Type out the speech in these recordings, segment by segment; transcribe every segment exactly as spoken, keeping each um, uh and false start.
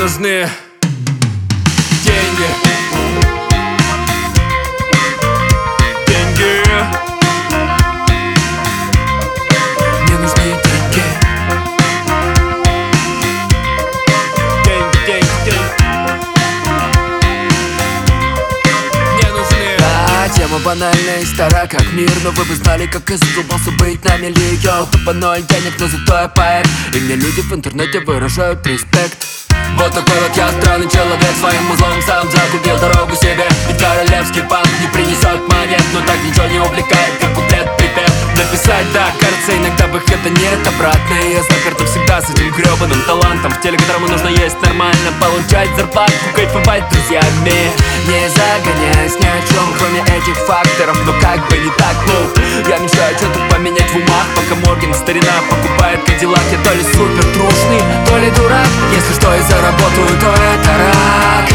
нужны деньги. Деньги. Мне нужны деньги. Деньги, деньги, деньги. Мне нужны. Да, тема банальная и стара как мир, но вы бы знали, как я задолбался быть на мели. Йоу, тупо ноль денег, но зато я поэт, и мне люди в интернете выражают респект. Вот такой вот я странный человек, своим узлом сам загубил дорогу себе. Ведь королевский банк не принесет монет, но так ничего не увлекает, как куплет-припев. Написать, да, кажется, иногда выхода нет обратно, и я заперт всегда с этим гребаным талантом, в теле которому нужно есть нормально, получать зарплату, кайфовать с друзьями. Не загоняюсь ни о чем, кроме этих факторов, но как бы не так, ну я мечтаю что-то поменять в умах, пока Морган старина покупает кадиллак. Я то ли супер трушный, то ли дурак, если что и заработаю, то это рак.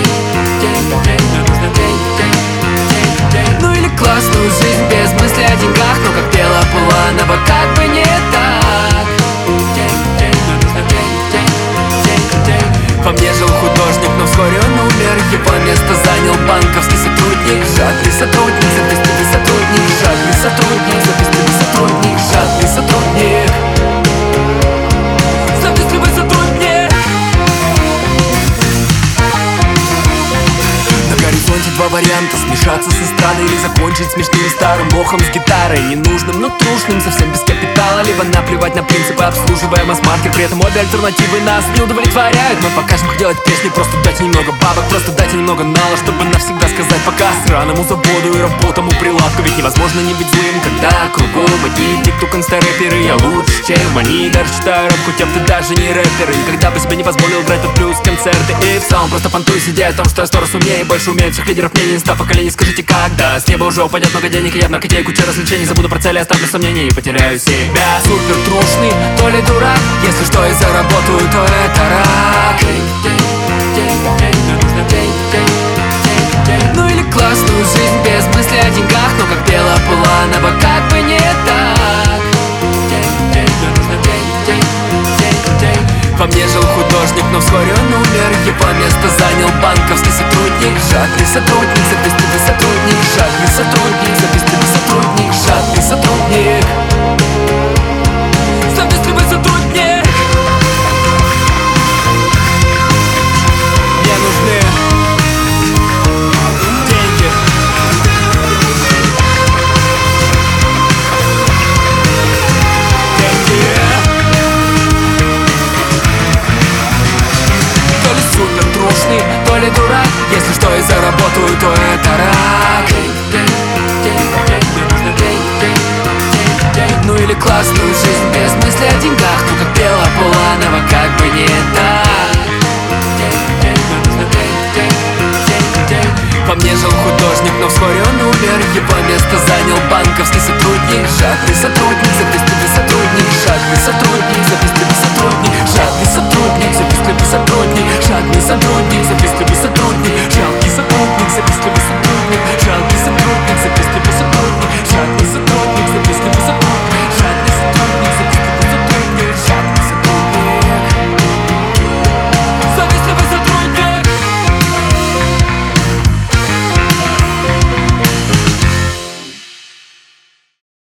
Ну или классную жизнь без мысли о деньгах, но как дело Буланова, как бы не так. Во мне жил художник, но вскоре он умер, его место занял банковский сотрудник. Жадный сотрудник, завистливый сотрудник, жадный сотрудник, завистливый сотрудник, жадный сотрудник, завистливый сотрудник. На горизонте два варианта: смешаться с эстрадой или закончить смешным старым бохом с гитарой, ненужным, но трушным, совсем без капитала. Либо наплевать на принципы, обслуживая масс-маркет. При этом обе альтернативы нас не удовлетворяют. Мы покажем, как делать песни, просто дайте немного бабок, просто дайте немного нала, чтобы навсегда сказать пока сраному заводу и работам у прилавка. Ведь невозможно не быть злым, когда кругом одни тикток инста-рэперы. Я лучше, чем они, даже читаю рэп, хотя ты даже не рэпер. И никогда бы себе не позволил играть под плюс концерты. И в целом просто понтуюсь, идея о том, что я сто раз умнее и больше умею всех лидеров мнений инста поколений. Скажите, когда с неба уже упадет много денег, и я в наркоте, куча развлечений, забуду про цели, оставлю сомнения и потеряю себя. Супер трушный, то ли дурак, если что и заработаю, то это рак. Ну или классную жизнь без мысли о деньгах, но как пела Буланова, как бы не так. Во мне жил художник, но вскоре он умер, его место занял банковский сотрудник. Жадный сотрудник, завистливый сотрудник, жадный сотрудник, завистливый сотрудник, жадный сотрудник.